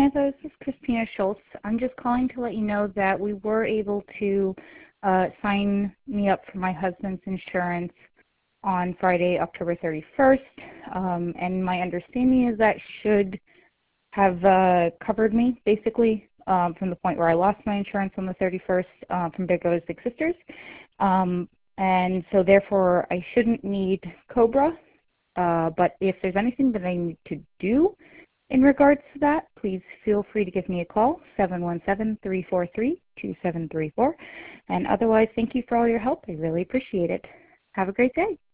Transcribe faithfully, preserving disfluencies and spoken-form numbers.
Samantha, this is Christina Schultz. I'm just calling to let you know that we were able to uh, sign me up for my husband's insurance on Friday, October thirty-first, um, and my understanding is that should have uh, covered me, basically, um, from the point where I lost my insurance on the thirty-first uh, from Big O's Big Sisters. Um, and so therefore, I shouldn't need COBRA, uh, but if there's anything that I need to do in regards to that, please feel free to give me a call, seven one seven, three four three, two seven three four. And otherwise, thank you for all your help. I really appreciate it. Have a great day.